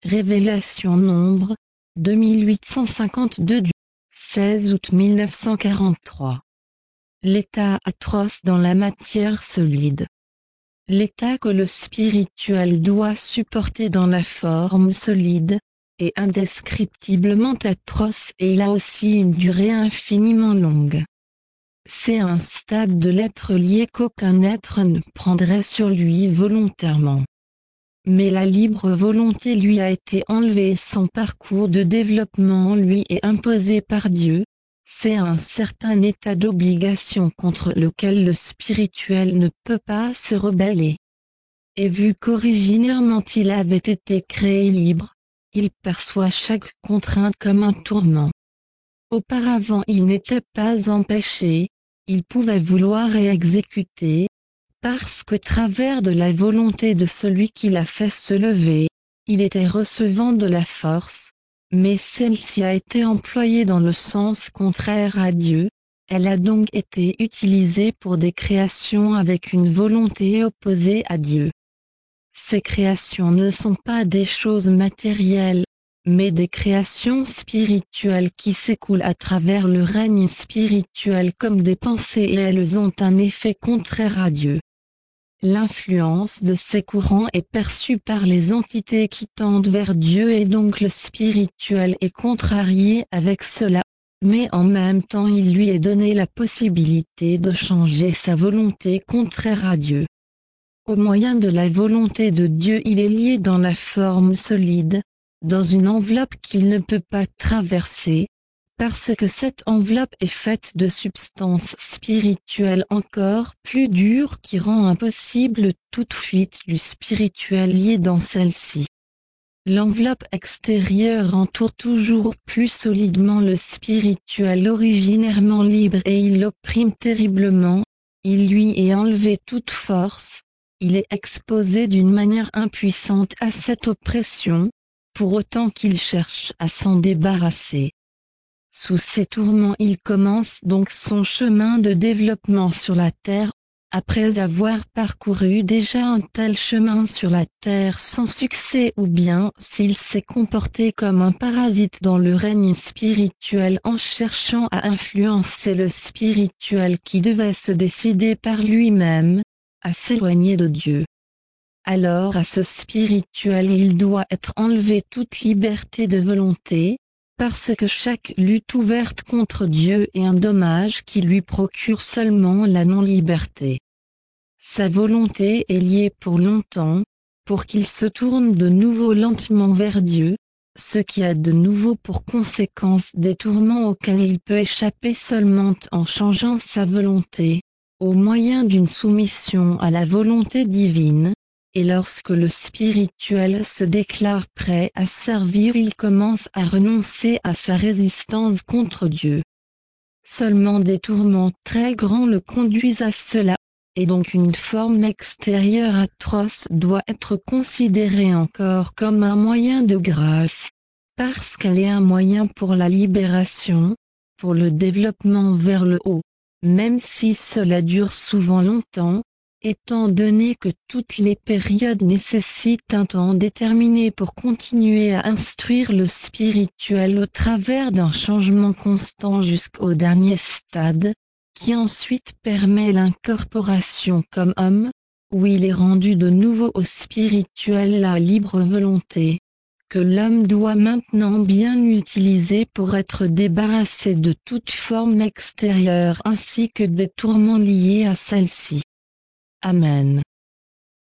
Révélation Nombre, 2852 du 16 août 1943. L'état atroce dans la matière solide. L'état que le spirituel doit supporter dans la forme solide est indescriptiblement atroce et il a aussi une durée infiniment longue. C'est un stade de l'être lié qu'aucun être ne prendrait sur lui volontairement. Mais la libre volonté lui a été enlevée et son parcours de développement lui est imposé par Dieu. C'est un certain état d'obligation contre lequel le spirituel ne peut pas se rebeller. Et vu qu'originairement il avait été créé libre, il perçoit chaque contrainte comme un tourment. Auparavant il n'était pas empêché, il pouvait vouloir et exécuter, parce qu'au travers de la volonté de celui qui l'a fait se lever, il était recevant de la force, mais celle-ci a été employée dans le sens contraire à Dieu, elle a donc été utilisée pour des créations avec une volonté opposée à Dieu. Ces créations ne sont pas des choses matérielles, mais des créations spirituelles qui s'écoulent à travers le règne spirituel comme des pensées et elles ont un effet contraire à Dieu. L'influence de ces courants est perçue par les entités qui tendent vers Dieu et donc le spirituel est contrarié avec cela, mais en même temps il lui est donné la possibilité de changer sa volonté contraire à Dieu. Au moyen de la volonté de Dieu il est lié dans la forme solide, dans une enveloppe qu'il ne peut pas traverser, parce que cette enveloppe est faite de substances spirituelles encore plus dures qui rend impossible toute fuite du spirituel lié dans celle-ci. L'enveloppe extérieure entoure toujours plus solidement le spirituel originairement libre et il l'opprime terriblement, il lui est enlevé toute force, il est exposé d'une manière impuissante à cette oppression, pour autant qu'il cherche à s'en débarrasser. Sous ces tourments il commence donc son chemin de développement sur la terre, après avoir parcouru déjà un tel chemin sur la terre sans succès ou bien s'il s'est comporté comme un parasite dans le règne spirituel en cherchant à influencer le spirituel qui devait se décider par lui-même, à s'éloigner de Dieu. Alors à ce spirituel il doit être enlevé toute liberté de volonté, parce que chaque lutte ouverte contre Dieu est un dommage qui lui procure seulement la non-liberté. Sa volonté est liée pour longtemps, pour qu'il se tourne de nouveau lentement vers Dieu, ce qui a de nouveau pour conséquence des tourments auxquels il peut échapper seulement en changeant sa volonté, au moyen d'une soumission à la volonté divine. Et lorsque le spirituel se déclare prêt à servir, il commence à renoncer à sa résistance contre Dieu. Seulement des tourments très grands le conduisent à cela, et donc une forme extérieure atroce doit être considérée encore comme un moyen de grâce, parce qu'elle est un moyen pour la libération, pour le développement vers le haut, même si cela dure souvent longtemps, étant donné que toutes les périodes nécessitent un temps déterminé pour continuer à instruire le spirituel au travers d'un changement constant jusqu'au dernier stade, qui ensuite permet l'incorporation comme homme, où il est rendu de nouveau au spirituel la libre volonté, que l'homme doit maintenant bien utiliser pour être débarrassé de toute forme extérieure ainsi que des tourments liés à celle-ci. Amen.